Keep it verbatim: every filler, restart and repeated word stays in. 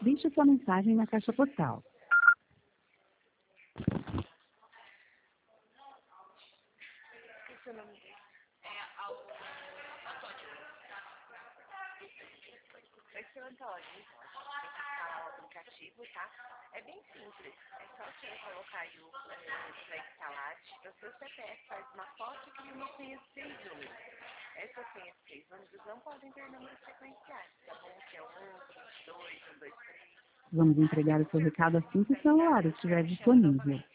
Deixe sua mensagem na caixa postal. Seu nome dele? Oi, seu Antônio. Então, a gente tem que instalar o aplicativo, tá? É bem simples. É só você colocar aí o para instalar. O seu C P F faz uma foto e cria uma senha de seis números. Essa senha de seis números não podem ter números sequenciais, tá bom? Que é um, dois, um, dois, três. Vamos entregar o seu recado assim que o celular estiver disponível.